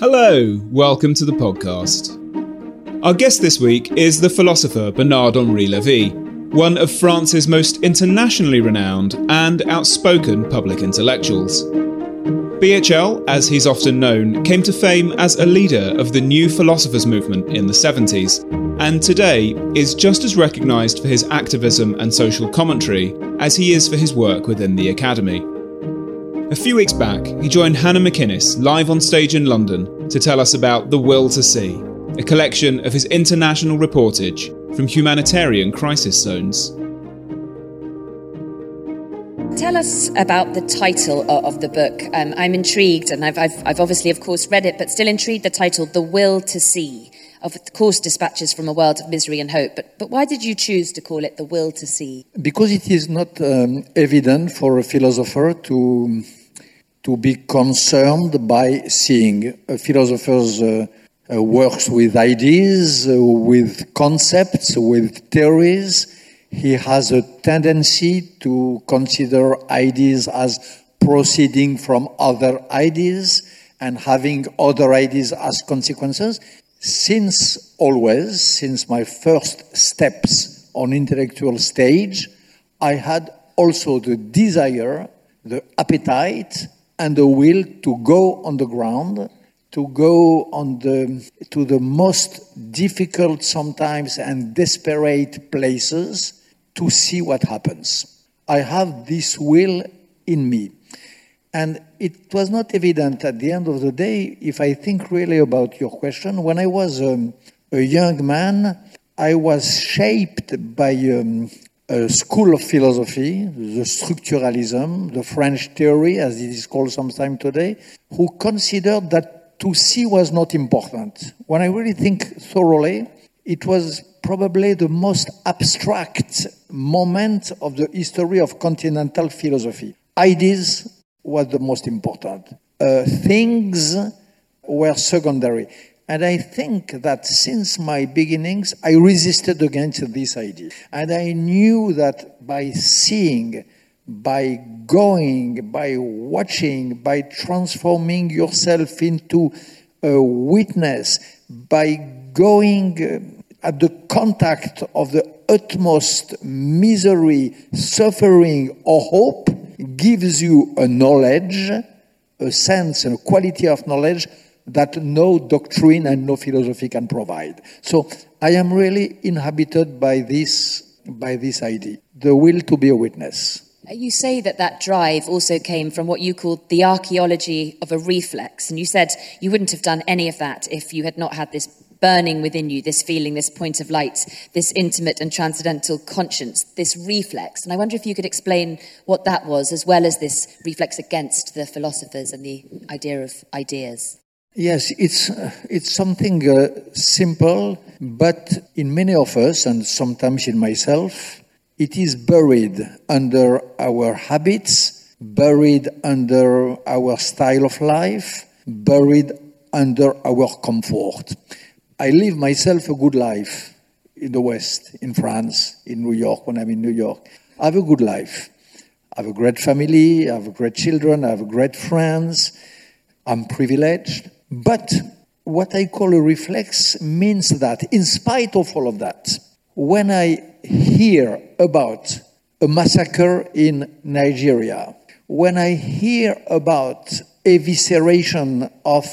Hello, welcome to the podcast. Our guest this week is the philosopher Bernard-Henri Lévy, one of France's most internationally renowned and outspoken public intellectuals. BHL, as he's often known, came to fame as a leader of the New Philosophers movement in the 70s, and today is just as recognised for his activism and social commentary as he is for his work within the Academy. A few weeks back, he joined Hannah McInnes live on stage in London to tell us about The Will to See, a collection of his international reportage from humanitarian crisis zones. Tell us about the title of the book. I'm intrigued, and I've obviously, of course, read it, but still intrigued. The title, The Will to See, of course, dispatches from a world of misery and hope. But why did you choose to call it The Will to See? Because it is not evident for a philosopher to be concerned by seeing. A philosopher works with ideas, with concepts, with theories. He has a tendency to consider ideas as proceeding from other ideas and having other ideas as consequences. Since my first steps on intellectual stage, I had also the desire, the appetite, and the will to go on the ground, to go to the most difficult sometimes and desperate places to see what happens. I have this will in me. And it was not evident at the end of the day, if I think really about your question. When I was a young man, I was shaped by a school of philosophy, the structuralism, the French theory, as it is called sometime today, who considered that to see was not important. When I really think thoroughly, it was probably the most abstract moment of the history of continental philosophy. Ideas was the most important. Things were secondary. And I think that since my beginnings, I resisted against this idea. And I knew that by seeing, by going, by watching, by transforming yourself into a witness, by going at the contact of the utmost misery, suffering, or hope, gives you a knowledge, a sense and a quality of knowledge that no doctrine and no philosophy can provide. So I am really inhabited by this idea, the will to be a witness. You say that drive also came from what you called the archaeology of a reflex, and you said you wouldn't have done any of that if you had not had this burning within you, this feeling, this point of light, this intimate and transcendental conscience, this reflex. And I wonder if you could explain what that was, as well as this reflex against the philosophers and the idea of ideas. Yes, it's something simple, but in many of us, and sometimes in myself, it is buried under our habits, buried under our style of life, buried under our comfort. I live myself a good life in the West, in France, in New York, when I'm in New York. I have a good life. I have a great family, I have great children, I have great friends. I'm privileged. But what I call a reflex means that, in spite of all of that, when I hear about a massacre in Nigeria, when I hear about evisceration of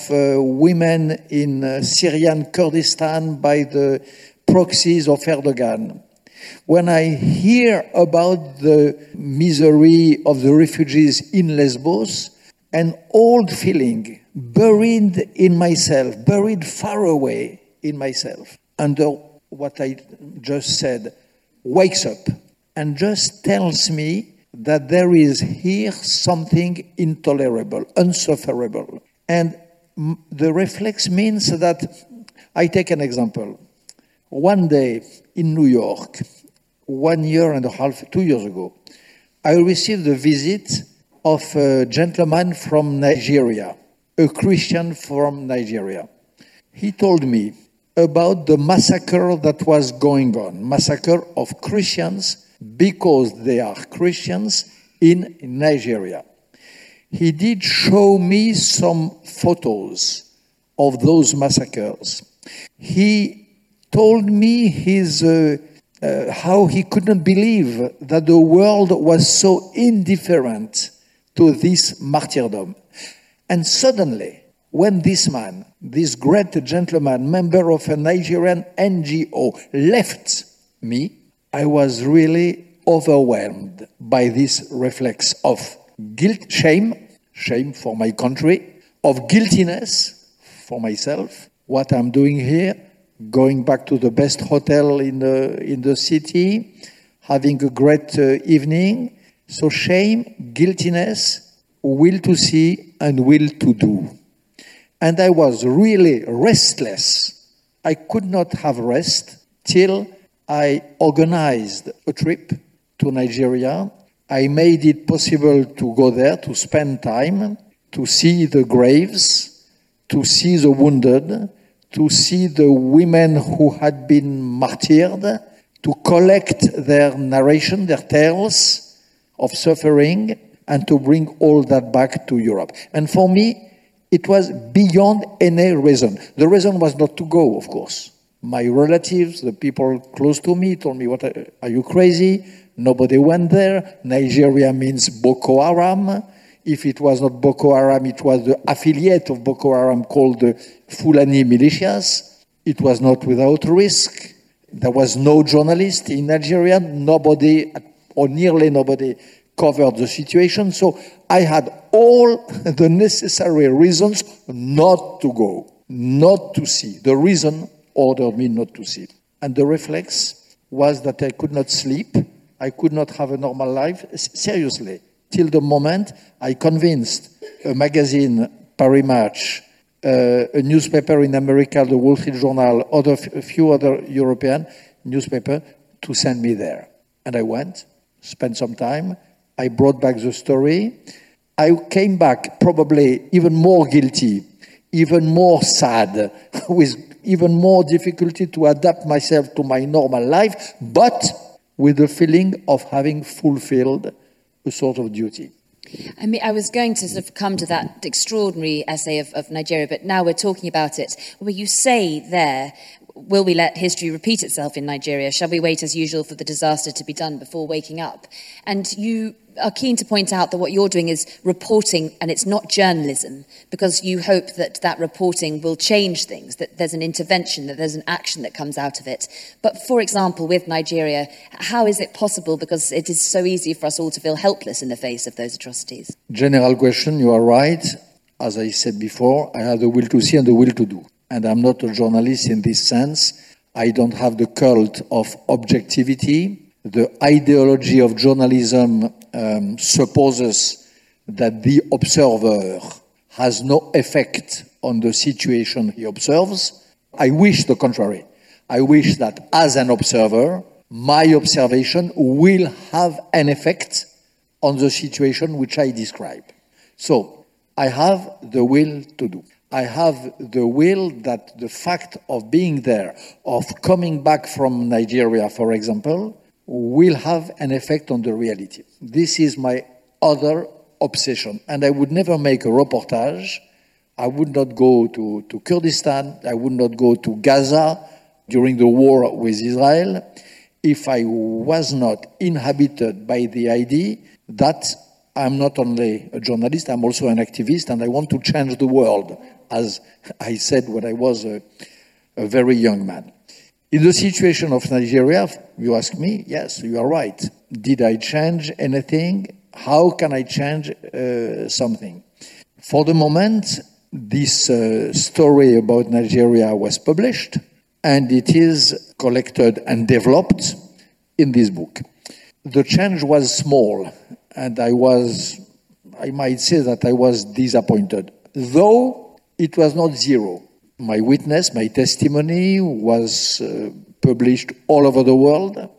women in Syrian Kurdistan by the proxies of Erdogan, when I hear about the misery of the refugees in Lesbos, an old feeling buried in myself, buried far away in myself, under what I just said, wakes up and just tells me that there is here something intolerable, unsufferable. And the reflex means that, I take an example. One day in New York, 1 year and a half, 2 years ago, I received a visit of a gentleman from Nigeria, a Christian from Nigeria. He told me about the massacre that was going on, massacre of Christians because they are Christians in Nigeria. He did show me some photos of those massacres. He told me how he could not believe that the world was so indifferent to this martyrdom. And suddenly, when this man, this great gentleman, member of a Nigerian NGO, left me, I was really overwhelmed by this reflex of guilt, shame for my country, of guiltiness for myself, what I'm doing here, going back to the best hotel in the city, having a great evening. So shame, guiltiness, will to see and will to do. And I was really restless. I could not have rest till I organized a trip to Nigeria. I made it possible to go there, to spend time, to see the graves, to see the wounded, to see the women who had been martyred, to collect their narration, their tales of suffering, and to bring all that back to Europe. And for me, it was beyond any reason. The reason was not to go, of course. My relatives, the people close to me, told me, "What are you crazy? Nobody went there. Nigeria means Boko Haram. If it was not Boko Haram, it was the affiliate of Boko Haram called the Fulani militias. It was not without risk. There was no journalist in Nigeria. Nobody, or nearly nobody, covered the situation. So I had all the necessary reasons not to go, not to see. The reason ordered me not to see. And the reflex was that I could not sleep. I could not have a normal life. Seriously. Till the moment I convinced a magazine, Paris Match, a newspaper in America, the Wall Street Journal, a few other European newspapers, to send me there. And I went, spent some time. I brought back the story. I came back probably even more guilty, even more sad, with even more difficulty to adapt myself to my normal life, but with the feeling of having fulfilled a sort of duty. I mean, I was going to sort of come to that extraordinary essay of Nigeria, but now we're talking about it, where you say there, will we let history repeat itself in Nigeria? Shall we wait as usual for the disaster to be done before waking up? And you are keen to point out that what you're doing is reporting, and it's not journalism, because you hope that that reporting will change things, that there's an intervention, that there's an action that comes out of it. But for example, with Nigeria, how is it possible, because it is so easy for us all to feel helpless in the face of those atrocities? General question, you are right. As I said before, I have the will to see and the will to do. And I'm not a journalist in this sense. I don't have the cult of objectivity. The ideology of journalism supposes that the observer has no effect on the situation he observes. I wish the contrary. I wish that as an observer, my observation will have an effect on the situation which I describe. So I have the will to do. I have the will that the fact of being there, of coming back from Nigeria, for example, will have an effect on the reality. This is my other obsession. And I would never make a reportage. I would not go to Kurdistan. I would not go to Gaza during the war with Israel if I was not inhabited by the idea that I'm not only a journalist, I'm also an activist, and I want to change the world, as I said when I was a very young man. In the situation of Nigeria, you ask me, yes, you are right. Did I change anything? How can I change something? For the moment, this story about Nigeria was published, and it is collected and developed in this book. The change was small, and I might say that I was disappointed, though it was not zero. My witness, my testimony was published all over the world.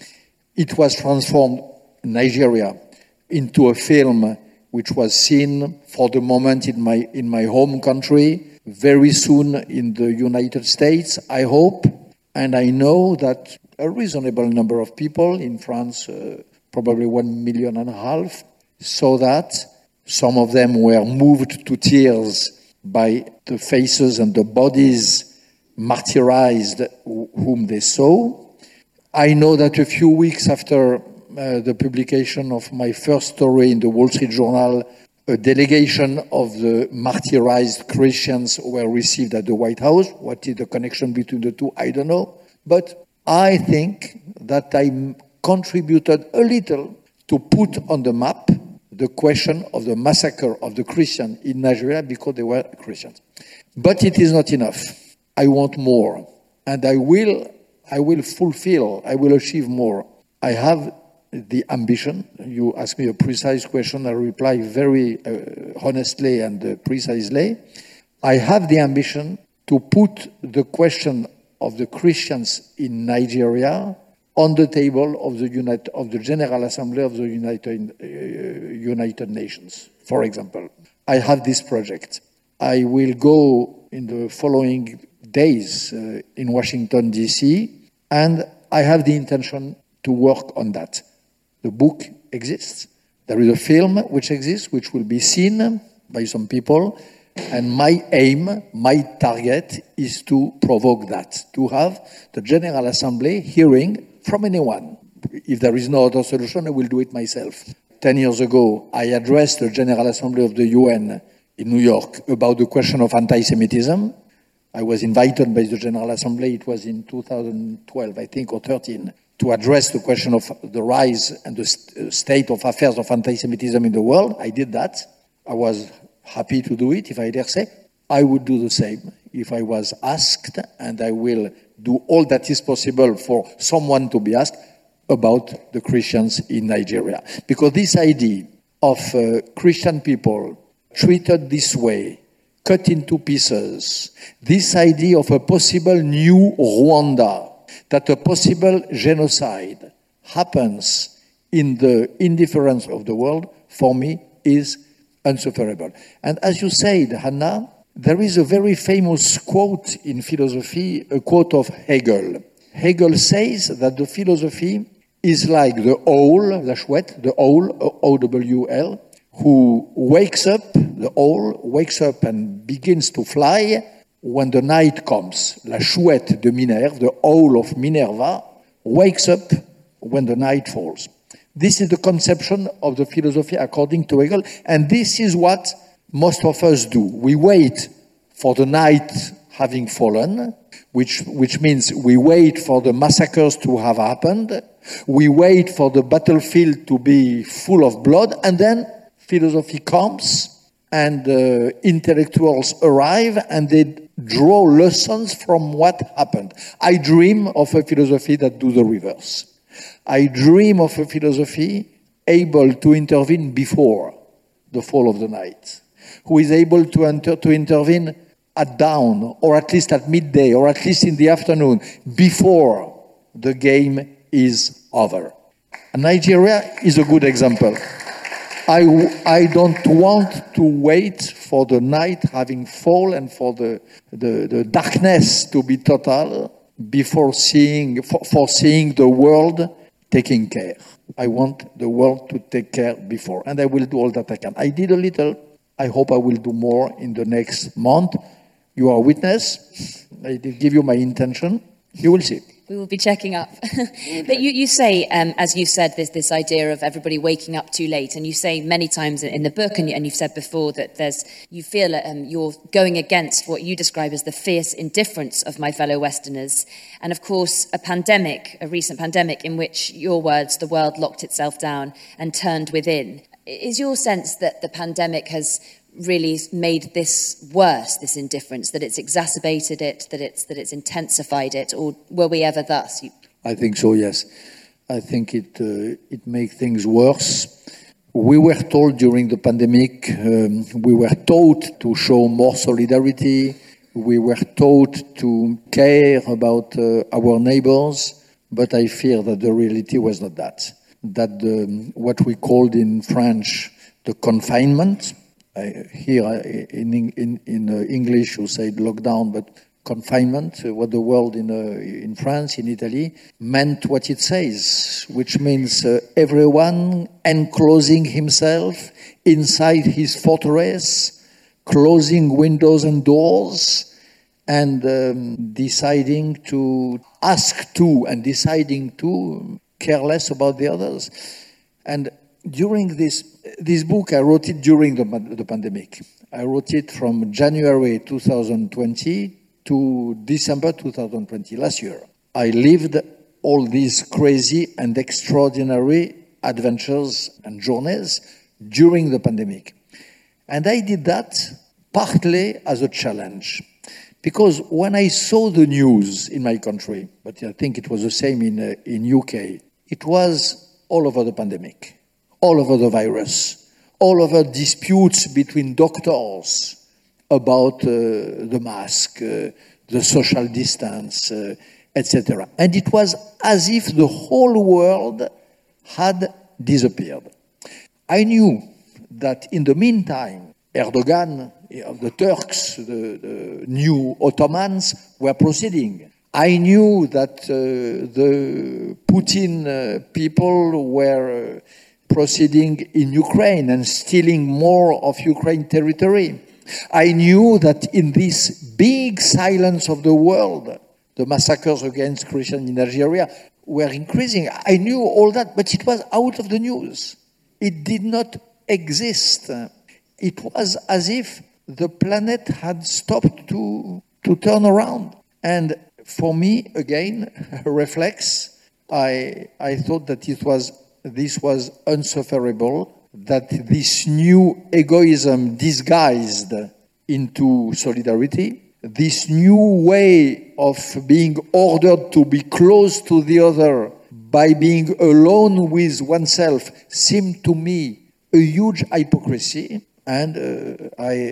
It was transformed in Nigeria into a film which was seen for the moment in my home country, very soon in the United States, I hope. And I know that a reasonable number of people in France, probably 1.5 million, saw that. Some of them were moved to tears by the faces and the bodies martyrized whom they saw. I know that a few weeks after the publication of my first story in the Wall Street Journal, a delegation of the martyrized Christians were received at the White House. What is the connection between the two? I don't know. But I think that I contributed a little to put on the map the question of the massacre of the Christians in Nigeria because they were Christians. But it is not enough. I want more. And I will fulfill, I will achieve more. I have the ambition. You ask me a precise question, I reply very honestly and precisely. I have the ambition to put the question of the Christians in Nigeria on the table of the General Assembly of the United Nations, for example. I have this project. I will go in the following days in Washington, D.C., and I have the intention to work on that. The book exists. There is a film which exists, which will be seen by some people. And my aim, my target is to provoke that, to have the General Assembly hearing from anyone. If there is no other solution, I will do it myself. 10 years ago, I addressed the General Assembly of the UN in New York about the question of anti-Semitism. I was invited by the General Assembly, it was in 2012, I think, or 13, to address the question of the rise and the state of affairs of anti-Semitism in the world. I did that. I was happy to do it, if I dare say. I would do the same if I was asked, and I will do all that is possible for someone to be asked about the Christians in Nigeria. Because this idea of Christian people treated this way, cut into pieces, this idea of a possible new Rwanda, that a possible genocide happens in the indifference of the world, for me, is insufferable. And as you said, Hannah, there is a very famous quote in philosophy, a quote of Hegel. Hegel says that the philosophy is like the owl, la chouette, the owl, O-W-L, who wakes up, the owl wakes up and begins to fly when the night comes. La chouette de Minerve, the owl of Minerva, wakes up when the night falls. This is the conception of the philosophy according to Hegel, and this is what most of us do. We wait for the night having fallen, which means we wait for the massacres to have happened, we wait for the battlefield to be full of blood, and then philosophy comes, and intellectuals arrive, and they draw lessons from what happened. I dream of a philosophy that do the reverse. I dream of a philosophy able to intervene before the fall of the night, who is able to intervene at dawn, or at least at midday, or at least in the afternoon, before the game is over. Nigeria is a good example. I don't want to wait for the night having fallen and for the darkness to be total before seeing the world taking care. I want the world to take care before, and I will do all that I can. I did a little. I hope I will do more in the next month. You are a witness. I did give you my intention. You will see. We will be checking up. But you say, as you said, there's this idea of everybody waking up too late. And you say many times in the book, and you've said before, that you feel you're going against what you describe as the fierce indifference of my fellow Westerners. And of course, a recent pandemic in which, your words, the world locked itself down and turned within. Is your sense that the pandemic has really made this worse, this indifference, that it's exacerbated it, that it's intensified it, or were we ever thus? I think so, yes. I think it makes things worse. We were told during the pandemic, we were taught to show more solidarity, we were taught to care about our neighbors, but I fear that the reality was not that. That what we called in French the confinement, here in English you say lockdown, but confinement, what the world in France, in Italy, meant what it says, which means everyone enclosing himself inside his fortress, closing windows and doors, and deciding to ask to and deciding to care less about the others. And during this book, I wrote it during the pandemic. I wrote it from January 2020 to December 2020, last year. I lived all these crazy and extraordinary adventures and journeys during the pandemic. And I did that partly as a challenge. Because when I saw the news in my country, but I think it was the same in UK, it was all over the pandemic, all over the virus, all over disputes between doctors about the mask, the social distance, etc. And it was as if the whole world had disappeared. I knew that in the meantime, Erdogan, the Turks, the new Ottomans were proceeding. I knew that the Putin people were proceeding in Ukraine and stealing more of Ukraine territory. I knew that in this big silence of the world, the massacres against Christians in Algeria were increasing. I knew all that, but it was out of the news. It did not exist. It was as if the planet had stopped to turn around. And for me, again, a reflex, I thought that this was unsufferable, that this new egoism disguised into solidarity, this new way of being ordered to be close to the other by being alone with oneself seemed to me a huge hypocrisy. And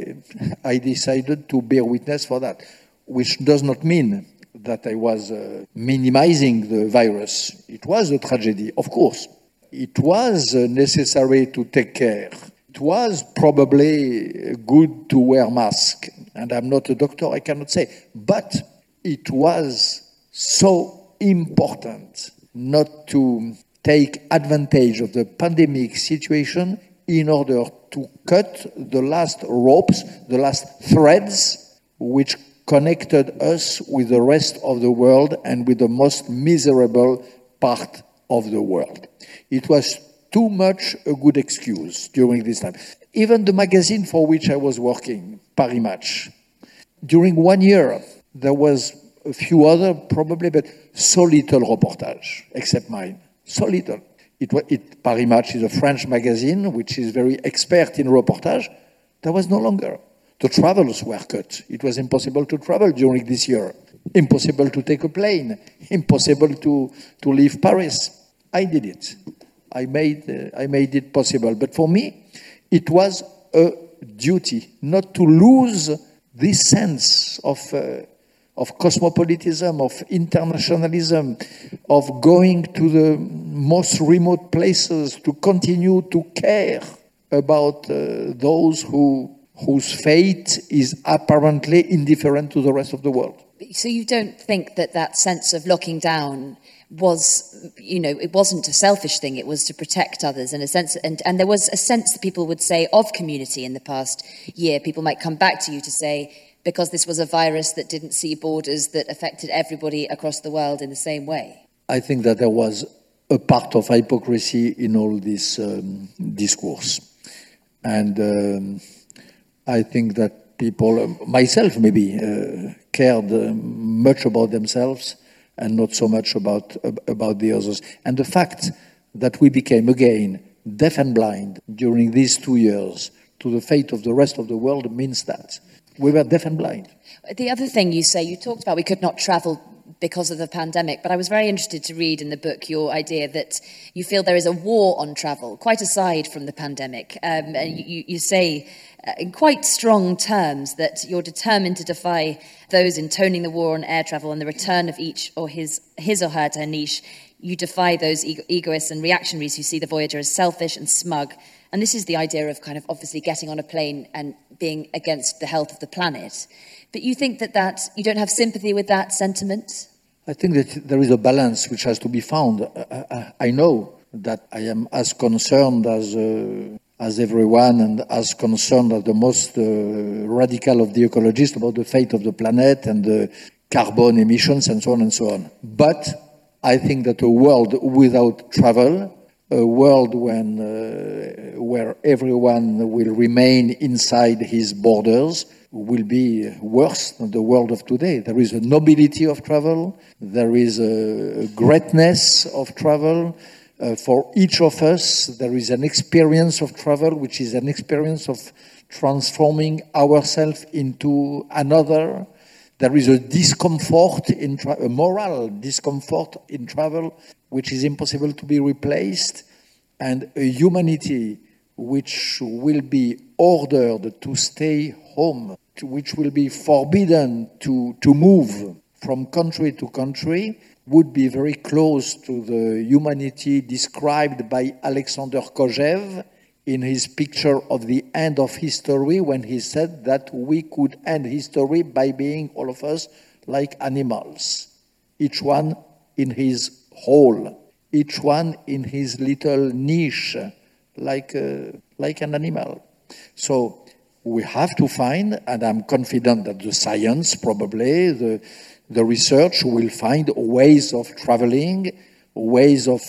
I decided to bear witness for that, which does not mean that I was minimizing the virus. It was a tragedy, of course. It was necessary to take care. It was probably good to wear masks. And I'm not a doctor, I cannot say. But it was so important not to take advantage of the pandemic situation in order to cut the last ropes, the last threads which connected us with the rest of the world and with the most miserable part of the world. It was too much a good excuse during this time. Even the magazine for which I was working, Paris Match, during 1 year, there was a few other probably, but so little reportage, except mine. So little. Paris Match is a French magazine which is very expert in reportage. There was no longer. The travels were cut. It was impossible to travel during this year. Impossible to take a plane. Impossible to leave Paris. I did it. I made it possible. But for me, it was a duty not to lose this sense of cosmopolitanism, of internationalism, of going to the most remote places, to continue to care about those whose fate is apparently indifferent to the rest of the world. So you don't think that sense of locking down was, it wasn't a selfish thing, it was to protect others in a sense, and there was a sense that people would say of community in the past year. People might come back to you to say, because this was a virus that didn't see borders, that affected everybody across the world in the same way? I think that there was a part of hypocrisy in all this discourse. And I think that people, myself maybe, cared much about themselves and not so much about the others. And the fact that we became again deaf and blind during these 2 years to the fate of the rest of the world means that we were deaf and blind. The other thing you say, you talked about we could not travel because of the pandemic, but I was very interested to read in the book your idea that you feel there is a war on travel, quite aside from the pandemic. And you say in quite strong terms that you're determined to defy those intoning the war on air travel and the return of each or his or her to her niche. You defy those egoists and reactionaries who see the Voyager as selfish and smug. And this is the idea of kind of obviously getting on a plane and being against the health of the planet. But you think that you don't have sympathy with that sentiment? I think that there is a balance which has to be found. I know that I am as concerned as as everyone and as concerned as the most radical of the ecologists about the fate of the planet and the carbon emissions and so on and so on. But I think that a world without travel, a world where everyone will remain inside his borders, will be worse than the world of today. There is a nobility of travel, there is a greatness of travel. For each of us, there is an experience of travel, which is an experience of transforming ourselves into another. There is a discomfort a moral discomfort in travel, which is impossible to be replaced, and a humanity which will be ordered to stay home, which will be forbidden to move from country to country, would be very close to the humanity described by Alexander Kojève in his picture of the end of history, when he said that we could end history by being, all of us, like animals, each one in his hole, each one in his little niche, like an animal. So we have to find, and I'm confident that the science, probably, the research will find ways of traveling, ways of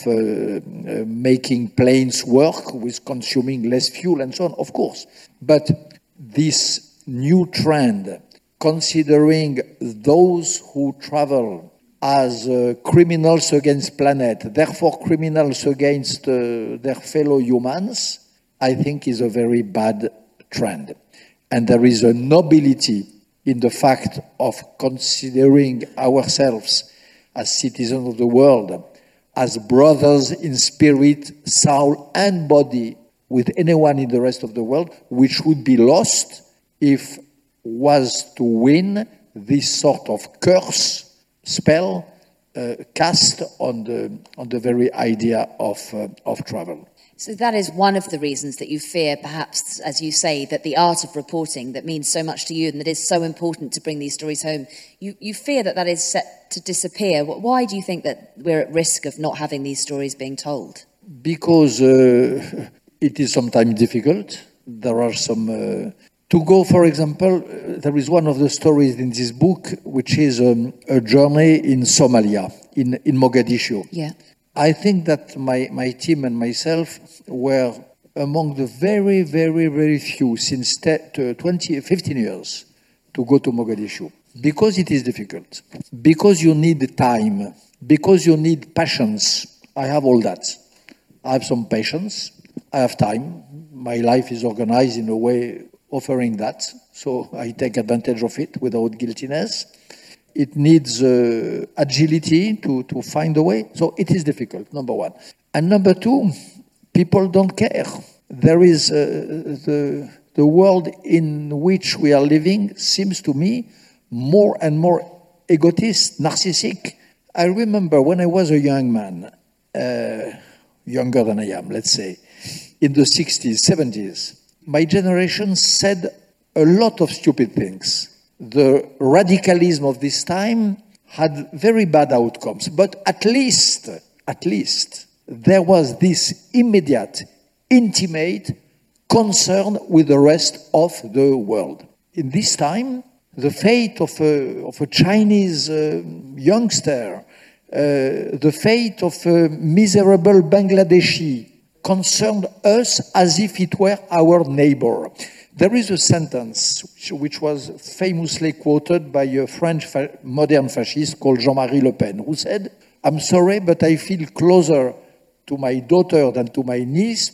making planes work with consuming less fuel and so on, of course. But this new trend, considering those who travel as criminals against planet, therefore criminals against their fellow humans, I think is a very bad trend. And there is a nobility in the fact of considering ourselves as citizens of the world, as brothers in spirit, soul, and body with anyone in the rest of the world, which would be lost if was to win this sort of curse, spell, cast on the very idea of travel. So that is one of the reasons that you fear, perhaps, as you say, that the art of reporting that means so much to you and that is so important to bring these stories home, you fear that is set to disappear. Why do you think that we're at risk of not having these stories being told? Because it is sometimes difficult. There are some... to go, for example, there is one of the stories in this book, which is a journey in Somalia, in Mogadishu. Yeah. I think that my team and myself were among the very, very, very few since 15 years to go to Mogadishu. Because it is difficult. Because you need time. Because you need patience. I have all that. I have some patience. I have time. My life is organized in a way offering that. So I take advantage of it without guiltiness. It needs agility to find a way. So it is difficult, number one. And number two, people don't care. There is the world in which we are living seems to me more and more egotist, narcissistic. I remember when I was a young man, younger than I am, let's say, in the 60s, 70s, my generation said a lot of stupid things. The radicalism of this time had very bad outcomes, but at least, there was this immediate, intimate concern with the rest of the world. In this time, the fate of a Chinese youngster, the fate of a miserable Bangladeshi concerned us as if it were our neighbor. There is a sentence which was famously quoted by a French modern fascist called Jean-Marie Le Pen, who said, "I'm sorry, but I feel closer to my daughter than to my niece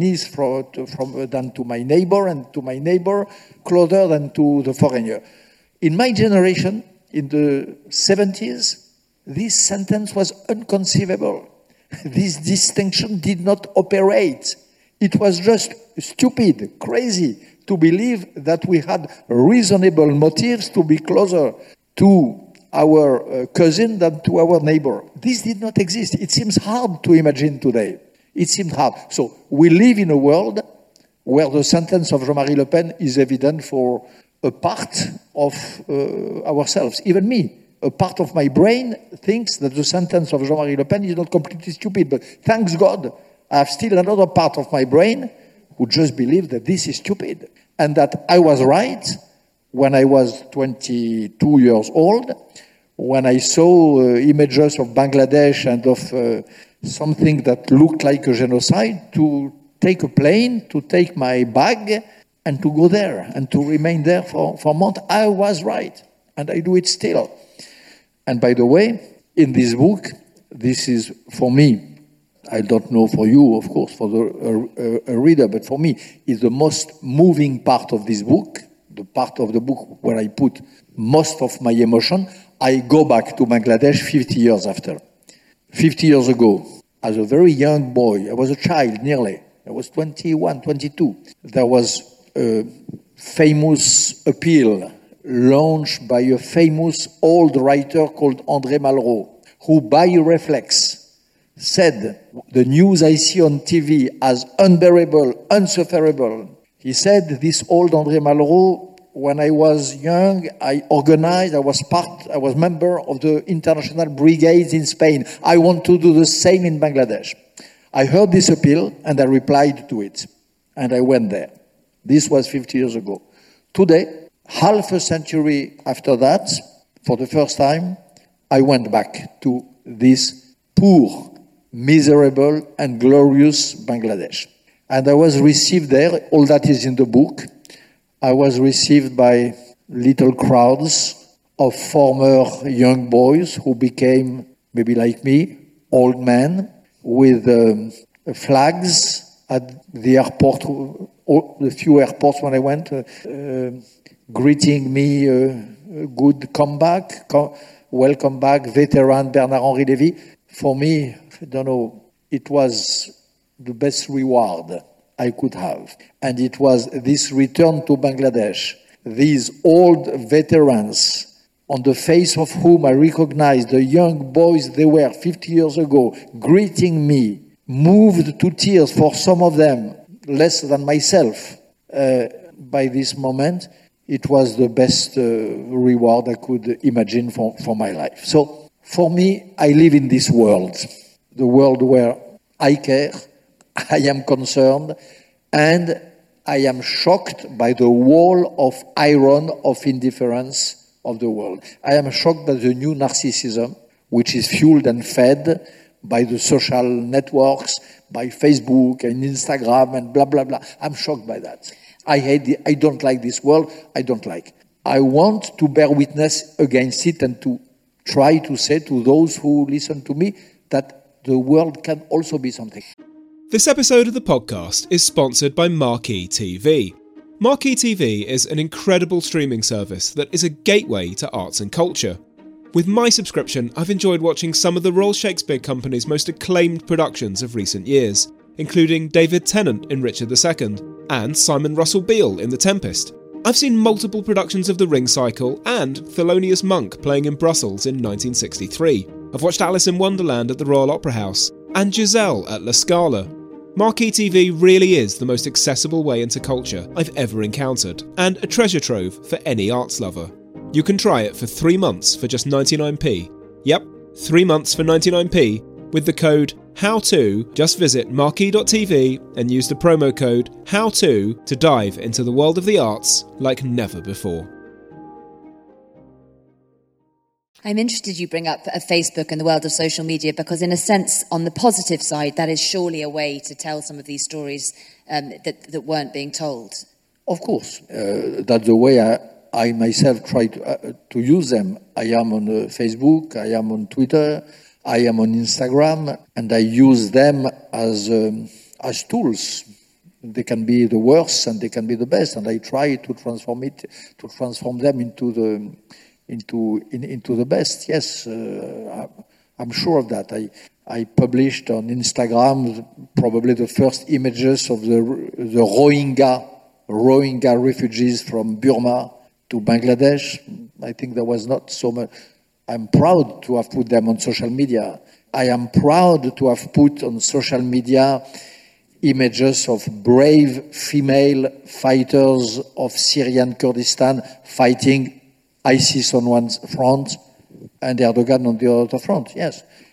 than to my neighbor, and to my neighbor closer than to the foreigner." In my generation, in the 70s, this sentence was inconceivable. This distinction did not operate. It was just stupid, crazy, to believe that we had reasonable motives to be closer to our cousin than to our neighbor. This did not exist. It seems hard to imagine today. It seems hard. So we live in a world where the sentence of Jean-Marie Le Pen is evident for a part of ourselves, even me. A part of my brain thinks that the sentence of Jean-Marie Le Pen is not completely stupid, but thanks God, I have still another part of my brain who just believe that this is stupid and that I was right when I was 22 years old, when I saw images of Bangladesh and of something that looked like a genocide, to take a plane, to take my bag, and to go there, and to remain there for a month. I was right, and I do it still. And by the way, in this book, this is, for me, I don't know for you, of course, for a reader, but for me, is the most moving part of this book, the part of the book where I put most of my emotion. I go back to Bangladesh 50 years after. 50 years ago, as a very young boy, I was a child nearly, I was 21, 22. There was a famous appeal launched by a famous old writer called André Malraux, who by reflex said, the news I see on TV as unbearable, unsufferable. He said, this old André Malraux, when I was young, I was member of the international brigades in Spain. I want to do the same in Bangladesh. I heard this appeal and I replied to it. And I went there. This was 50 years ago. Today, half a century after that, for the first time, I went back to this poor, miserable and glorious Bangladesh. And I was received there, all that is in the book. I was received by little crowds of former young boys who became, maybe like me, old men, with flags at the airport, the few airports when I went, greeting me, good comeback, welcome back, veteran Bernard-Henri Lévy. For me, I don't know, it was the best reward I could have. And it was this return to Bangladesh, these old veterans on the face of whom I recognized the young boys they were 50 years ago, greeting me, moved to tears for some of them, less than myself, by this moment. It was the best reward I could imagine for my life. So, for me, I live in this world, the world where I care, I am concerned, and I am shocked by the wall of iron of indifference of the world. I am shocked by the new narcissism, which is fueled and fed by the social networks, by Facebook and Instagram and blah, blah, blah. I'm shocked by that. I don't like this world. I don't like. I want to bear witness against it and to try to say to those who listen to me that the world can also be something. This episode of the podcast is sponsored by Marquee TV. Marquee TV is an incredible streaming service that is a gateway to arts and culture. With my subscription, I've enjoyed watching some of the Royal Shakespeare Company's most acclaimed productions of recent years, including David Tennant in Richard II and Simon Russell Beale in The Tempest. I've seen multiple productions of The Ring Cycle and Thelonious Monk playing in Brussels in 1963. I've watched Alice in Wonderland at the Royal Opera House and Giselle at La Scala. Marquee TV really is the most accessible way into culture I've ever encountered, and a treasure trove for any arts lover. You can try it for 3 months for just 99p. Yep, 3 months for 99p with the code HOWTO. Just visit marquee.tv and use the promo code HOWTO to dive into the world of the arts like never before. I'm interested you bring up Facebook and the world of social media because, in a sense, on the positive side, that is surely a way to tell some of these stories that weren't being told. Of course. That's the way I myself try to use them. I am on Facebook, I am on Twitter, I am on Instagram, and I use them as tools. They can be the worst and they can be the best, and I try to transform them into the best. Yes, I'm sure of that. I published on Instagram probably the first images of the Rohingya refugees from Burma to Bangladesh. I think there was not so much. I'm proud to have put them on social media. I am proud to have put on social media images of brave female fighters of Syrian Kurdistan fighting ISIS on one front and Erdogan on the other front. Yes.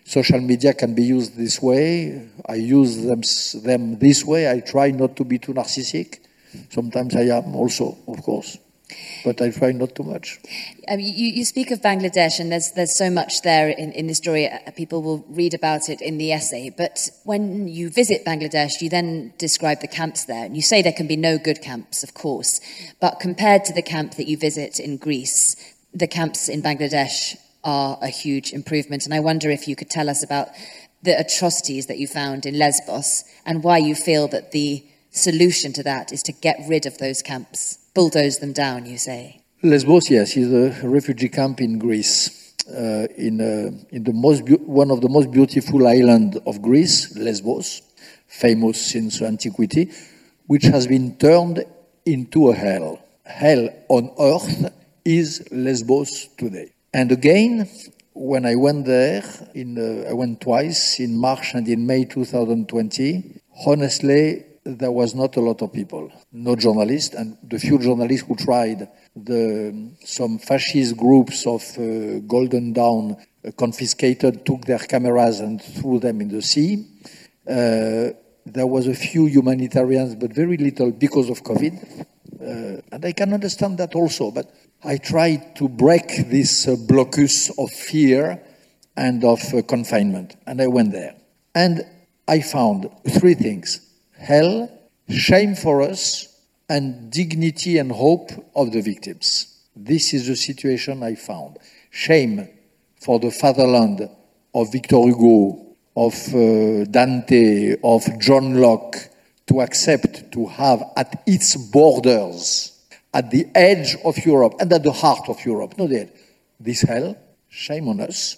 social media can be used this way. I use them this way. I try not to be too narcissistic. Sometimes I am also, of course, but I try not too much. You speak of Bangladesh, and there's so much there in the story. People will read about it in the essay. But when you visit Bangladesh, you then describe the camps there. And you say there can be no good camps, of course. But compared to the camp that you visit in Greece, the camps in Bangladesh are a huge improvement. And I wonder if you could tell us about the atrocities that you found in Lesbos and why you feel that the solution to that is to get rid of those camps. Bulldoze them down, you say. Lesbos, yes, is a refugee camp in Greece, in the one of the most beautiful islands of Greece, Lesbos, famous since antiquity, which has been turned into a hell. Hell on earth is Lesbos today. And again, when I went there, I went twice, in March and in May 2020, honestly, there was not a lot of people, no journalists, and the few journalists who tried, some fascist groups of Golden Dawn confiscated, took their cameras and threw them in the sea. There was a few humanitarians, but very little because of COVID. And I can understand that also, but I tried to break this blocus of fear and of confinement, and I went there. And I found three things: hell, shame for us, and dignity and hope of the victims. This is the situation I found. Shame for the fatherland of Victor Hugo, of Dante, of John Locke, to accept to have at its borders, at the edge of Europe and at the heart of Europe, not the edge, this hell. Shame on us.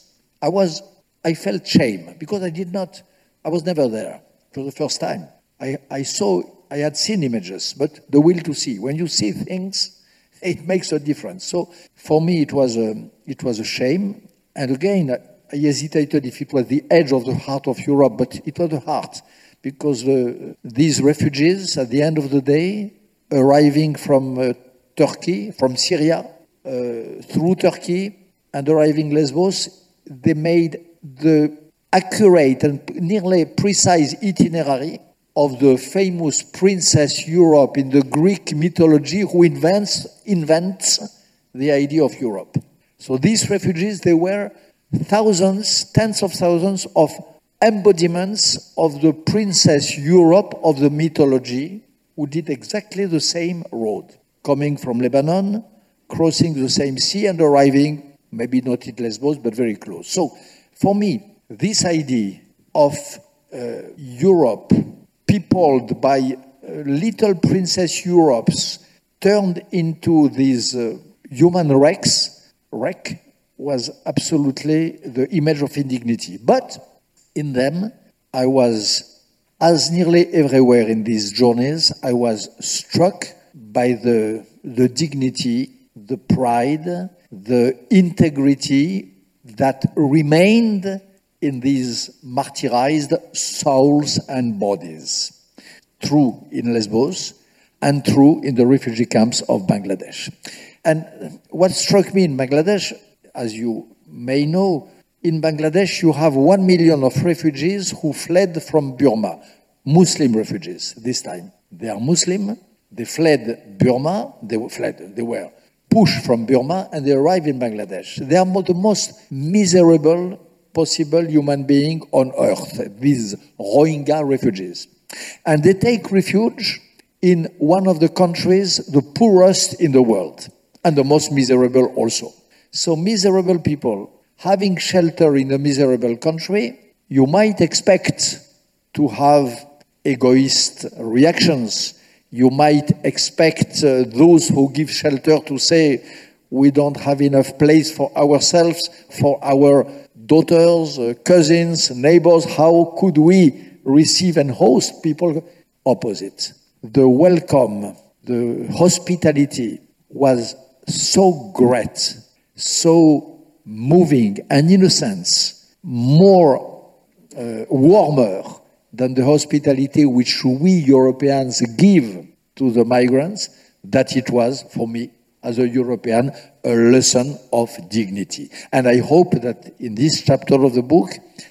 I felt shame because I was never there for the first time. I had seen images, but the will to see. When you see things, it makes a difference. So for me, it was a shame. And again, I hesitated if it was the edge of the heart of Europe, but it was the heart, because these refugees, at the end of the day, arriving from Turkey, from Syria, through Turkey, and arriving Lesbos, they made the accurate and nearly precise itinerary of the famous Princess Europe in the Greek mythology, who invents the idea of Europe. So these refugees, they were thousands, tens of thousands of embodiments of the Princess Europe of the mythology, who did exactly the same road, coming from Lebanon, crossing the same sea and arriving, maybe not at Lesbos, but very close. So for me, this idea of Europe peopled by little Princess Europes turned into these human wreck was absolutely the image of indignity. But in them, I was, as nearly everywhere in these journeys, I was struck by the dignity, the pride, the integrity that remained in these martyrized souls and bodies. True in Lesbos and true in the refugee camps of Bangladesh. And what struck me in Bangladesh, as you may know, in Bangladesh you have 1 million of refugees who fled from Burma, Muslim refugees this time. They are Muslim, they fled Burma, they were pushed from Burma, and they arrived in Bangladesh. They are the most miserable possible human being on earth, these Rohingya refugees. And they take refuge in one of the countries, the poorest in the world, and the most miserable also. So miserable people having shelter in a miserable country, you might expect to have egoist reactions. You might expect those who give shelter to say, we don't have enough place for ourselves, for our daughters, cousins, neighbors. How could we receive and host people? Opposite. The welcome, the hospitality was so great, so moving, and in a sense, more warmer than the hospitality which we Europeans give to the migrants, that it was, for me, as a European, a lesson of dignity. And I hope that in this chapter of the book,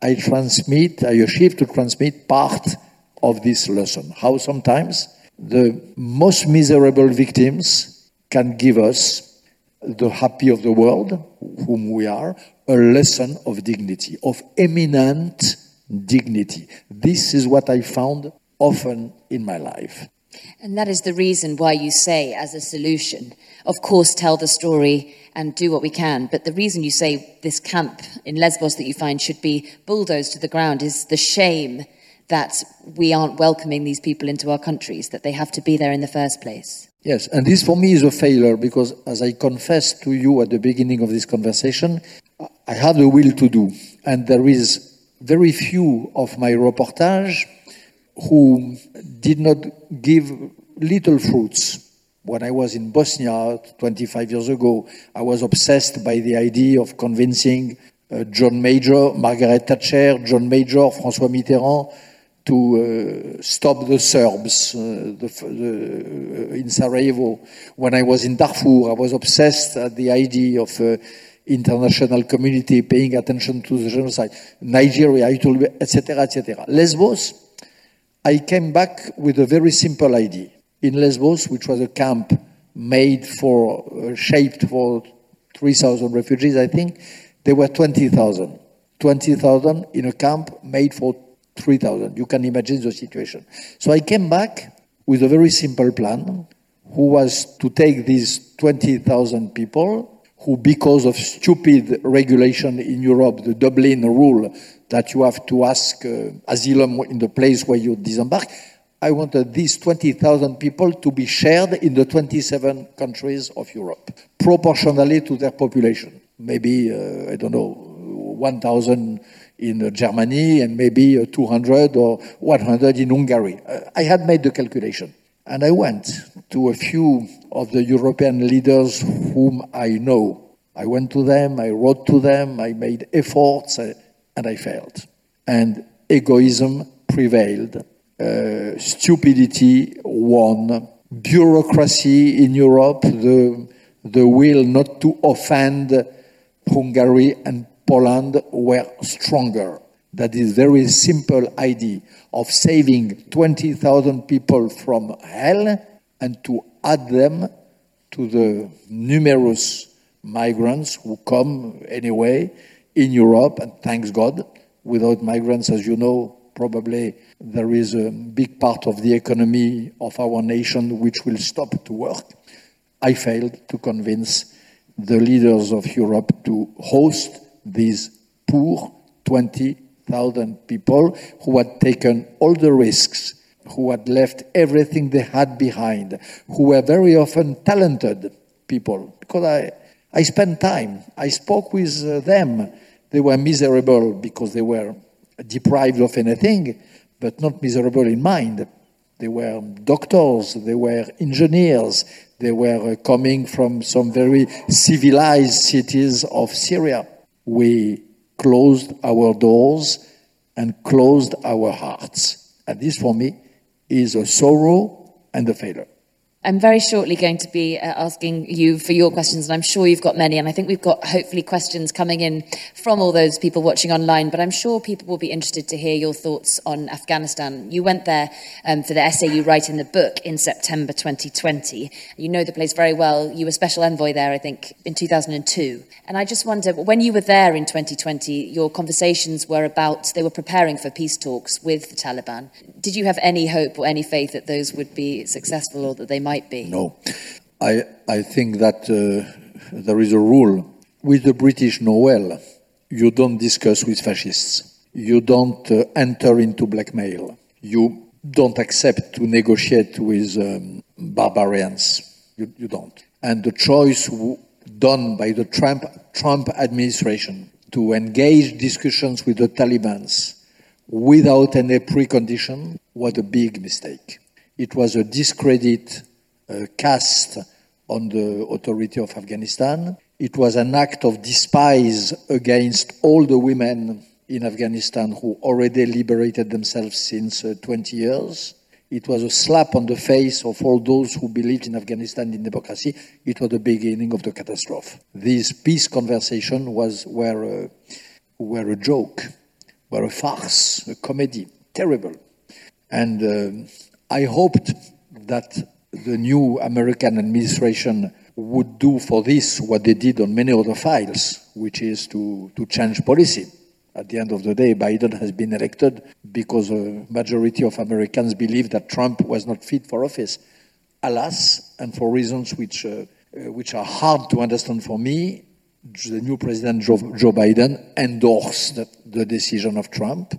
I achieve to transmit part of this lesson. How sometimes the most miserable victims can give us, the happy of the world, whom we are, a lesson of dignity, of eminent dignity. This is what I found often in my life. And that is the reason why you say, as a solution, of course, tell the story and do what we can. But the reason you say this camp in Lesbos that you find should be bulldozed to the ground is the shame that we aren't welcoming these people into our countries, that they have to be there in the first place. Yes, and this for me is a failure because, as I confessed to you at the beginning of this conversation, I have the will to do. And there is very few of my reportage who did not give little fruits. When I was in Bosnia 25 years ago, I was obsessed by the idea of convincing John Major, Margaret Thatcher, John Major, François Mitterrand to stop the Serbs in Sarajevo. When I was in Darfur, I was obsessed at the idea of international community paying attention to the genocide. Nigeria, I told you, etc., etc. Lesbos, I came back with a very simple idea. In Lesbos, which was a camp shaped for 3,000 refugees, I think, there were 20,000. 20,000 in a camp made for 3,000. You can imagine the situation. So I came back with a very simple plan, who was to take these 20,000 people who, because of stupid regulation in Europe, the Dublin rule that you have to ask asylum in the place where you disembark, I wanted these 20,000 people to be shared in the 27 countries of Europe, proportionally to their population. Maybe, 1,000 in Germany and maybe 200 or 100 in Hungary. I had made the calculation. And I went to a few of the European leaders whom I know. I went to them, I wrote to them, I made efforts, and I failed. And egoism prevailed. Stupidity won. Bureaucracy in Europe, the will not to offend Hungary and Poland were stronger. That is very simple idea of saving 20,000 people from hell and to add them to the numerous migrants who come anyway in Europe. And thanks God, without migrants, as you know, probably there is a big part of the economy of our nation which will stop to work. I failed to convince the leaders of Europe to host these poor 20,000 people who had taken all the risks, who had left everything they had behind, who were very often talented people. Because I spent time, I spoke with them. They were miserable because they were deprived of anything, but not miserable in mind. They were doctors, they were engineers, they were coming from some very civilized cities of Syria. We closed our doors and closed our hearts. And this, for me, is a sorrow and a failure. I'm very shortly going to be asking you for your questions, and I'm sure you've got many, and I think we've got hopefully questions coming in from all those people watching online, but I'm sure people will be interested to hear your thoughts on Afghanistan. You went there for the essay you write in the book in September 2020. You know the place very well. You were special envoy there, I think, in 2002. And I just wonder, when you were there in 2020, your conversations were they were preparing for peace talks with the Taliban. Did you have any hope or any faith that those would be successful or that they might be? No. I think that there is a rule. With the British know well, you don't discuss with fascists. You don't enter into blackmail. You don't accept to negotiate with barbarians. You don't. And the choice done by the Trump administration to engage discussions with the Taliban without any precondition was a big mistake. It was a discredit cast on the authority of Afghanistan. It was an act of despise against all the women in Afghanistan who already liberated themselves since 20 years. It was a slap on the face of all those who believed in Afghanistan in democracy. It was the beginning of the catastrophe. These peace conversations were a joke. were a farce, a comedy, terrible. And I hoped that the new American administration would do for this what they did on many other files, which is to change policy. At the end of the day, Biden has been elected because a majority of Americans believe that Trump was not fit for office. Alas, and for reasons which are hard to understand for me, the new president, Joe Biden, endorsed the decision of Trump,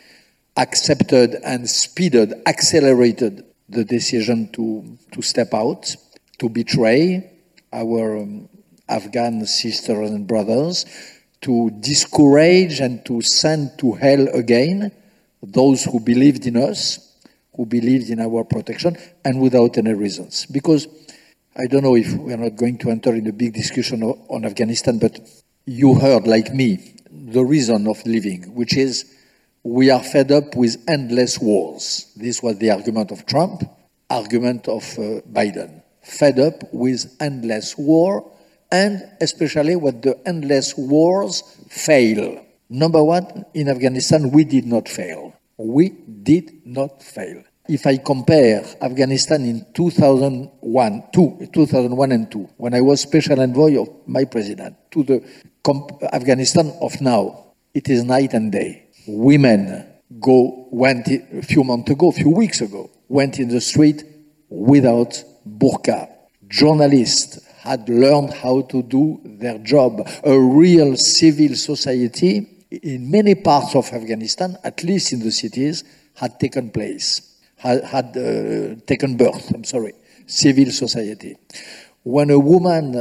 accepted and accelerated the decision to step out, to betray our Afghan sisters and brothers, to discourage and to send to hell again those who believed in us, who believed in our protection, and without any reasons. Because I don't know if we are not going to enter in a big discussion on Afghanistan, but you heard, like me, the reason of leaving, which is we are fed up with endless wars. This was the argument of Trump, argument of Biden. Fed up with endless war, and especially when the endless wars fail. Number one, in Afghanistan, we did not fail. We did not fail. If I compare Afghanistan in 2001 and 2, when I was special envoy of my president, to the Afghanistan of now, it is night and day. Women went a few weeks ago, went in the street without burqa. Journalists had learned how to do their job. A real civil society in many parts of Afghanistan, at least in the cities, had taken place, had taken birth, civil society. When a woman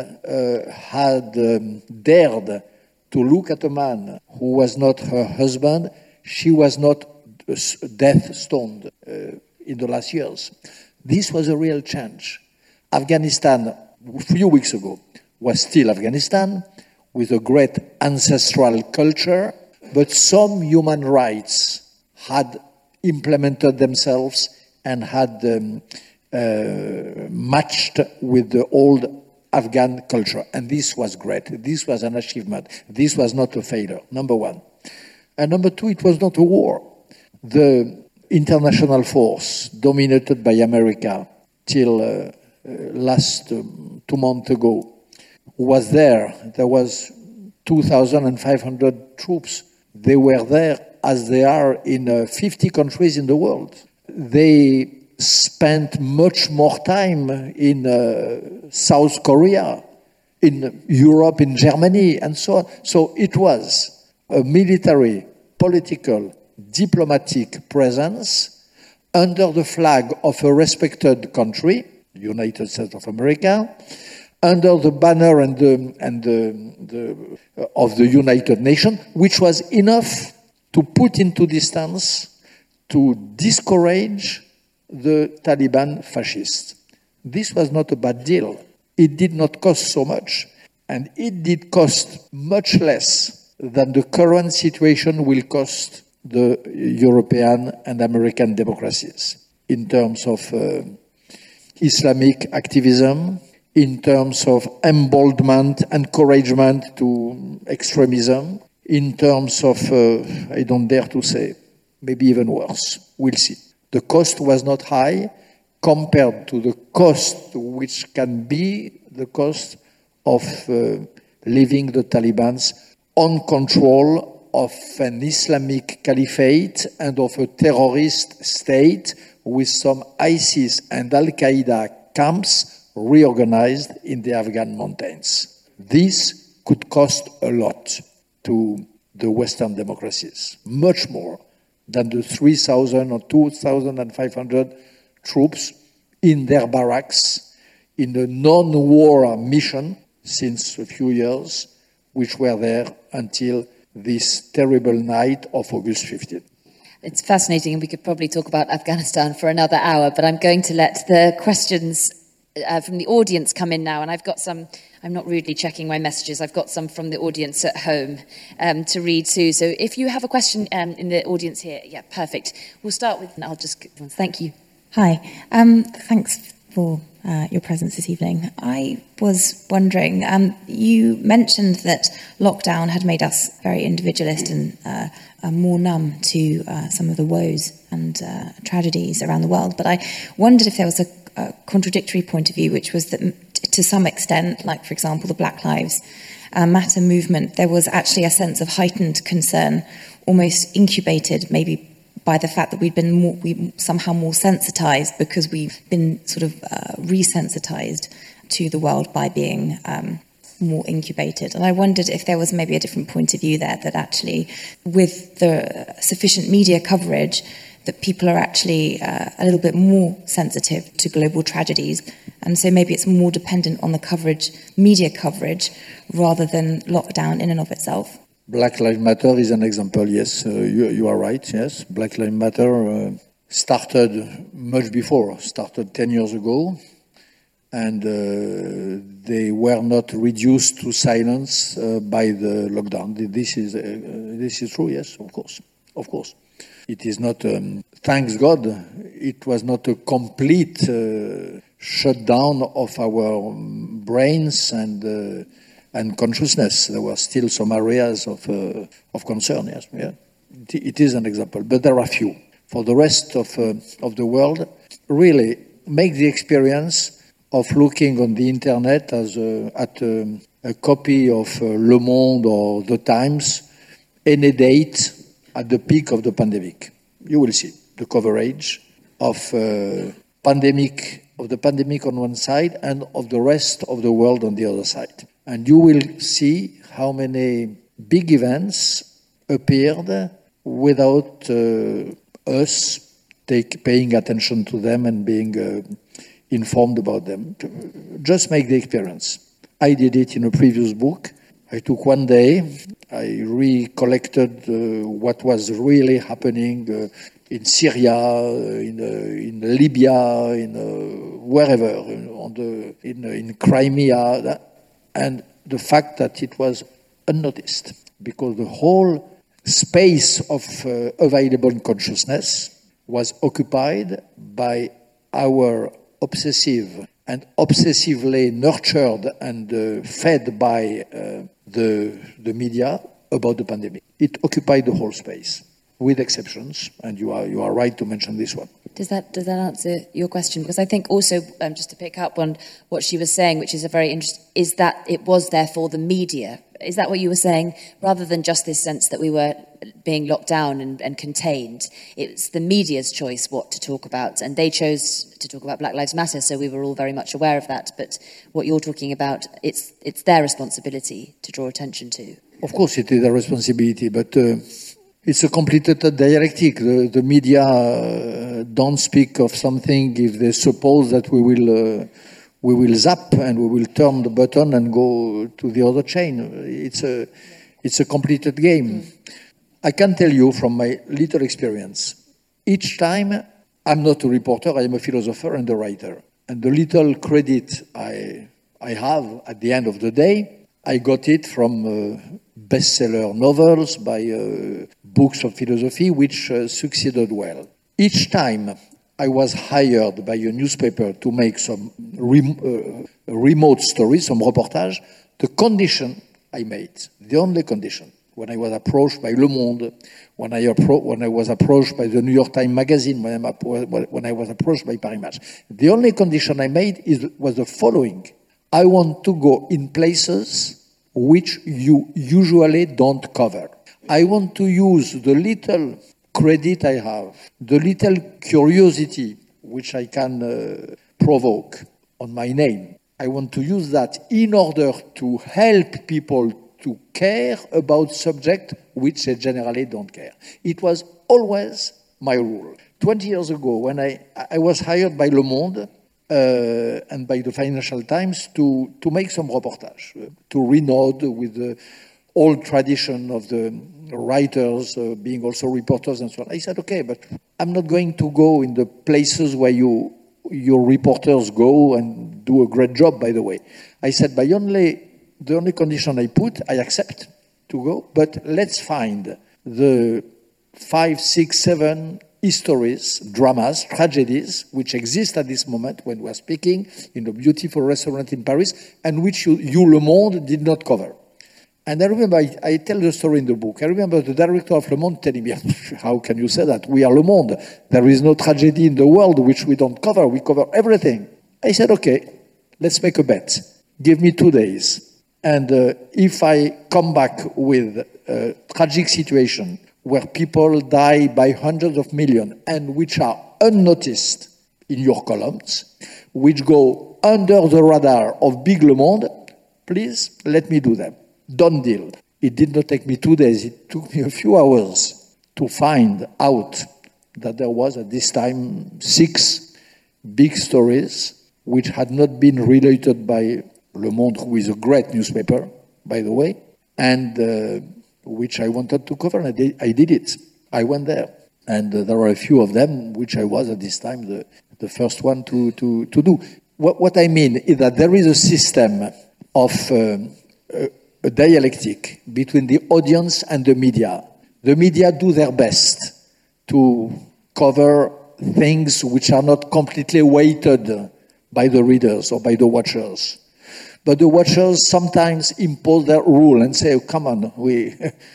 had dared to look at a man who was not her husband, she was not death stoned in the last years. This was a real change. Afghanistan, a few weeks ago, was still Afghanistan, with a great ancestral culture, but some human rights had implemented themselves and had matched with the old Afghan culture. And this was great. This was an achievement. This was not a failure, number one. And number two, it was not a war. The international force dominated by America till last 2 months ago was there. There was 2,500 troops. They were there as they are in 50 countries in the world. They spent much more time in South Korea, in Europe, in Germany, and so on. So it was a military, political, diplomatic presence under the flag of a respected country, the United States of America, under the banner of the United Nations, which was enough to put into distance, to discourage the Taliban fascists. This was not a bad deal. It did not cost so much, and it did cost much less than the current situation will cost the European and American democracies in terms of Islamic activism, in terms of emboldenment, encouragement to extremism, in terms of, I don't dare to say, maybe even worse. We'll see. The cost was not high compared to the cost which can be the cost of leaving the Taliban's on control of an Islamic caliphate and of a terrorist state with some ISIS and Al-Qaeda camps reorganized in the Afghan mountains. This could cost a lot to the Western democracies, much more than the 3,000 or 2,500 troops in their barracks in a non-war mission since a few years, which were there until this terrible night of August 15th. It's fascinating, and we could probably talk about Afghanistan for another hour, but I'm going to let the questions from the audience come in now, and I've got some. I'm not rudely checking my messages. I've got some from the audience at home to read too. So if you have a question in the audience here, yeah, perfect. We'll start with, and I'll just, thank you. Hi, thanks for your presence this evening. I was wondering, you mentioned that lockdown had made us very individualist and more numb to some of the woes and tragedies around the world. But I wondered if there was a contradictory point of view, which was that to some extent, like for example the Black Lives Matter movement, there was actually a sense of heightened concern, almost incubated maybe by the fact that we somehow more sensitized because we've been sort of resensitized to the world by being more incubated. And I wondered if there was maybe a different point of view there, that actually with the sufficient media coverage that people are actually a little bit more sensitive to global tragedies, and so maybe it's more dependent on the coverage, media coverage, rather than lockdown in and of itself. Black Lives Matter is an example, yes, you are right, yes. Black Lives Matter started much before, started 10 years ago, and they were not reduced to silence by the lockdown. This is true, yes, of course. It is not, thanks God, it was not a complete shutdown of our brains and consciousness. There were still some areas of concern, yes. Yeah. It is an example, but there are few. For the rest of the world, really make the experience of looking on the internet at a copy of Le Monde or The Times, any date at the peak of the pandemic. You will see the coverage of the pandemic on one side and of the rest of the world on the other side. And you will see how many big events appeared without us paying attention to them and being informed about them. Just make the experience. I did it in a previous book. I took one day, I recollected what was really happening in Syria, in Libya, in wherever, in Crimea, and the fact that it was unnoticed, because the whole space of available consciousness was occupied by our obsessive and obsessively nurtured and fed by the media about the pandemic. It occupied the whole space, with exceptions, and you are right to mention this one. Does that answer your question? Because I think also, just to pick up on what she was saying, which is a very interesting, is that it was therefore the media. Is that what you were saying? Rather than just this sense that we were being locked down and contained, it's the media's choice what to talk about, and they chose to talk about Black Lives Matter, so we were all very much aware of that. But what you're talking about, it's their responsibility to draw attention to. Of course it is their responsibility, but it's a complicated dialectic. The media don't speak of something if they suppose that we will zap and we will turn the button and go to the other chain. It's a completed game. I can tell you from my little experience, each time I'm not a reporter, I am a philosopher and a writer. And the little credit I have at the end of the day, I got it from bestseller novels, by books of philosophy, which succeeded well. Each time I was hired by a newspaper to make some remote stories, some reportage, the condition I made, the only condition, when I was approached by Le Monde, when I was approached by the New York Times Magazine, when I was approached by Paris Match, the only condition I made was the following. I want to go in places which you usually don't cover. I want to use the little credit I have, the little curiosity which I can provoke on my name. I want to use that in order to help people to care about subjects which they generally don't care. It was always my rule. 20 years ago, when I was hired by Le Monde and by the Financial Times to make some reportage, to renode with the old tradition of the writers being also reporters and so on. I said, okay, but I'm not going to go in the places where your reporters go and do a great job, by the way. I said, the only condition I put, I accept to go, but let's find the 5, 6, 7 histories, dramas, tragedies, which exist at this moment when we are speaking in a beautiful restaurant in Paris, and which you Le Monde, did not cover. And I remember, I tell the story in the book. I remember the director of Le Monde telling me, how can you say that? We are Le Monde. There is no tragedy in the world which we don't cover. We cover everything. I said, okay, let's make a bet. Give me 2 days. And if I come back with a tragic situation where people die by hundreds of millions and which are unnoticed in your columns, which go under the radar of big Le Monde, please let me do them. Done deal. It did not take me 2 days. It took me a few hours to find out that there was at this time 6 big stories which had not been related by Le Monde, who is a great newspaper, by the way, and which I wanted to cover, and I did it. I went there. And there are a few of them which I was at this time the first one to do. What I mean is that there is a system of a dialectic between the audience and the media. The media do their best to cover things which are not completely weighted by the readers or by the watchers. But the watchers sometimes impose their rule and say, oh, come on, we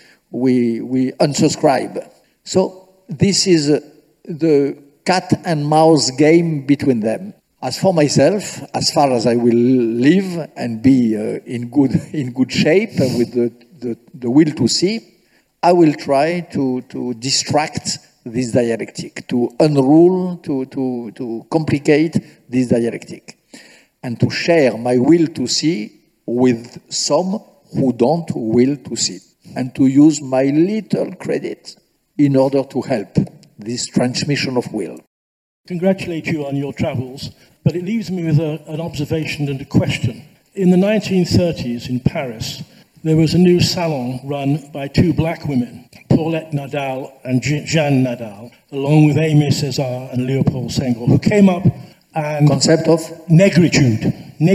unsubscribe. So this is the cat and mouse game between them. As for myself, as far as I will live and be in good shape and with the will to see, I will try to distract this dialectic, to unroll, to complicate this dialectic, and to share my will to see with some who don't will to see, and to use my little credit in order to help this transmission of will. Congratulate you on your travels, but it leaves me with an observation and a question. In the 1930s in Paris, there was a new salon run by 2 black women, Paulette Nadal and Jeanne Nadal, along with Aimé Césaire and Léopold Senghor, who came up and... Concept of? Negritude,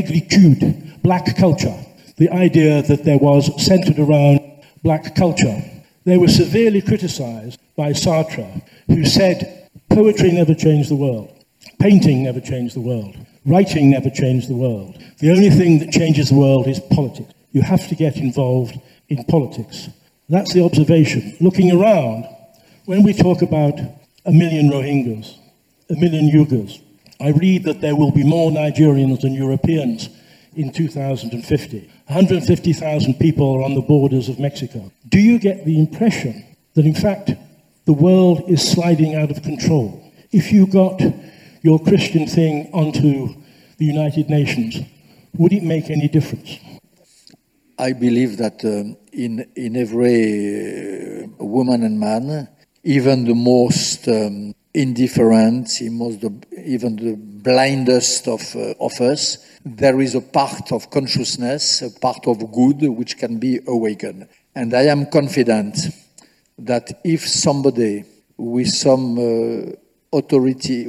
black culture. The idea that there was centered around black culture. They were severely criticized by Sartre, who said, poetry never changed the world. Painting never changed the world. Writing never changed the world. The only thing that changes the world is politics. You have to get involved in politics. That's the observation. Looking around, when we talk about 1 million Rohingyas, 1 million Uyghurs, I read that there will be more Nigerians than Europeans in 2050. 150,000 people are on the borders of Mexico. Do you get the impression that, in fact, the world is sliding out of control? If you got your Christian thing onto the United Nations, would it make any difference? I believe that in every woman and man, even the most indifferent, even the blindest of us, there is a part of consciousness, a part of good which can be awakened. And I am confident that if somebody with some authority,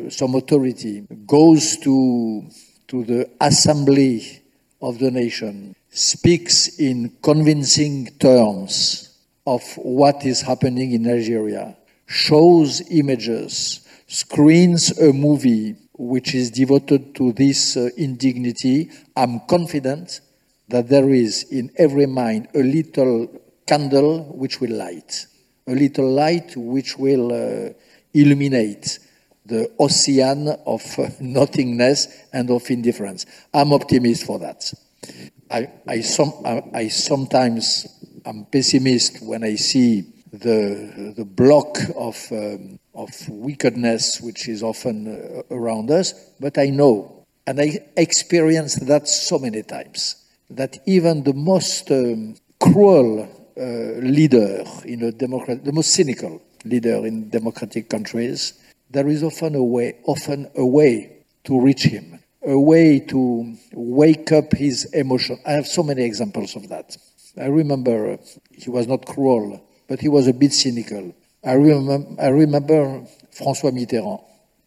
goes to the assembly of the nation, speaks in convincing terms of what is happening in Nigeria, shows images, screens a movie which is devoted to this indignity, I'm confident that there is in every mind a little candle which will light, a little light which will illuminate the ocean of nothingness and of indifference. I'm optimist for that. I sometimes am pessimist when I see the block of wickedness which is often around us, but I know, and I experienced that so many times, that even the most cruel leader in a the most cynical leader in democratic countries, there is often a way to reach him, a way to wake up his emotion. I have so many examples of that. I remember he was not cruel, but he was a bit cynical. I remember François Mitterrand.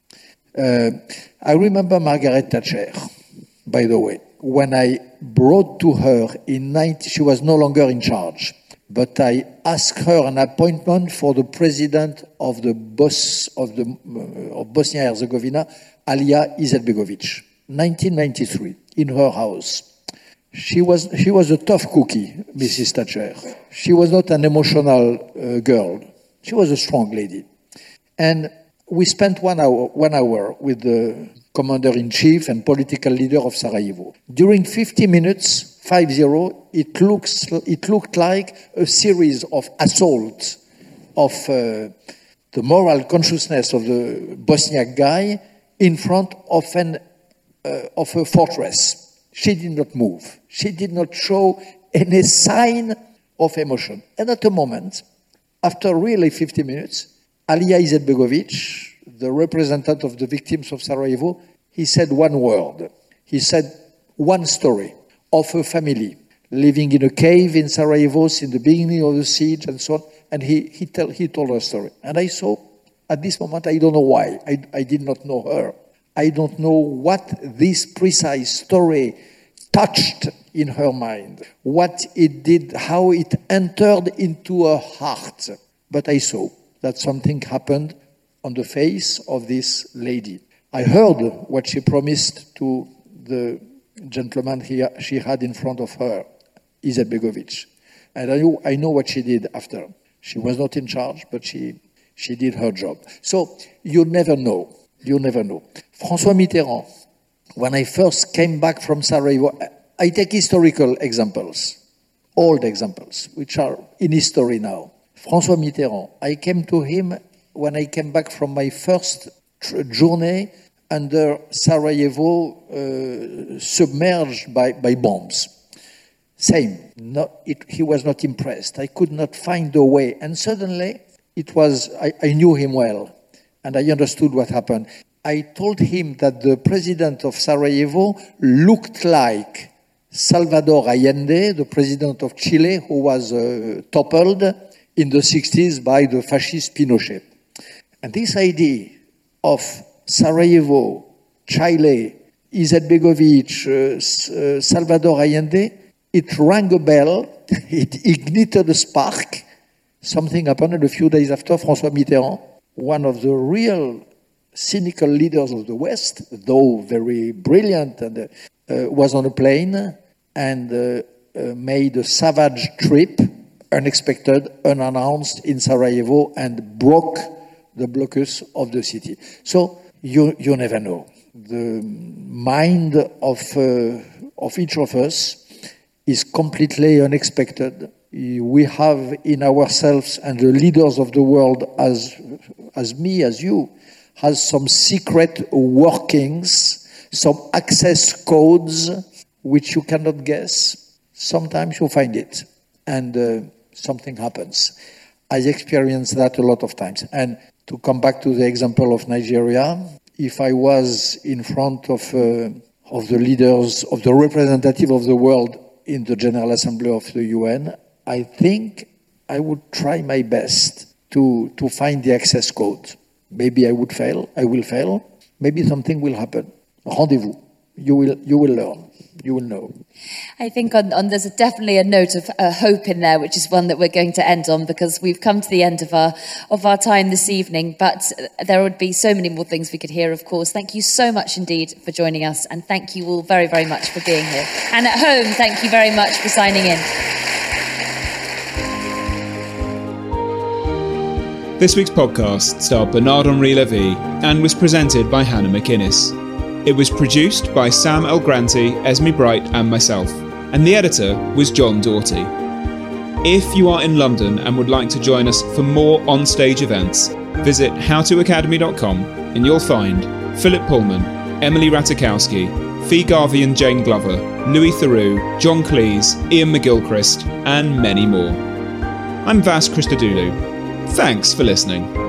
I remember Margaret Thatcher, by the way. When I brought to her she was no longer in charge, but I asked her an appointment for the president of Bosnia-Herzegovina, Alija Izetbegovic, 1993, in her house. She was a tough cookie, Mrs. Thatcher. She was not an emotional girl. She was a strong lady. And we spent one hour with the commander-in-chief and political leader of Sarajevo. During 50 minutes, 50, it looked like a series of assaults of the moral consciousness of the Bosniak guy in front of a fortress. She did not move. She did not show any sign of emotion. And at a moment, after really 50 minutes, Alija Izetbegovic, the representative of the victims of Sarajevo, he said one word. He said one story of a family living in a cave in Sarajevo in the beginning of the siege and so on. And he told her story. And I saw, at this moment, I don't know why. I did not know her. I don't know what this precise story touched in her mind, what it did, how it entered into her heart. But I saw that something happened on the face of this lady. I heard what she promised to the gentleman she had in front of her, Izetbegovic. And I know what she did after. She was not in charge, but she did her job. So you never know. You never know. François Mitterrand, when I first came back from Sarajevo, I take historical examples, old examples, which are in history now. François Mitterrand, I came to him when I came back from my first journey under Sarajevo, submerged by bombs. Same. He was not impressed. I could not find a way. And suddenly, I knew him well. And I understood what happened. I told him that the president of Sarajevo looked like Salvador Allende, the president of Chile, who was toppled in the 60s by the fascist Pinochet. And this idea of Sarajevo, Chile, Izetbegovic, Salvador Allende, it rang a bell, it ignited a spark. Something happened, and a few days after, François Mitterrand, one of the real cynical leaders of the West, though very brilliant, and was on a plane and made a savage trip, unexpected, unannounced, in Sarajevo, and broke the blocus of the city. So you never know. The mind of each of us is completely unexpected. We have in ourselves, and the leaders of the world, as me, as you, has some secret workings, some access codes which you cannot guess. Sometimes you find it, and something happens. I experienced that a lot of times. And to come back to the example of Nigeria, if I was in front of the leaders, of the representative of the world in the General Assembly of the UN, I think I would try my best to find the access code. Maybe I will fail. Maybe something will happen. Rendezvous. You will learn. You will know. I think there's definitely a note of hope in there, which is one that we're going to end on, because we've come to the end of our time this evening. But there would be so many more things we could hear, of course. Thank you so much indeed for joining us, and thank you all very, very much for being here. And at home, thank you very much for signing in. This week's podcast starred Bernard-Henri Lévy and was presented by Hannah McInnes. It was produced by Sam El Granti, Esme Bright and myself, and the editor was John Doughty. If you are in London and would like to join us for more on-stage events, visit howtoacademy.com and you'll find Philip Pullman, Emily Ratajkowski, Fee Garvey and Jane Glover, Louis Theroux, John Cleese, Ian McGilchrist, and many more. I'm Vas Christodoulou. Thanks for listening.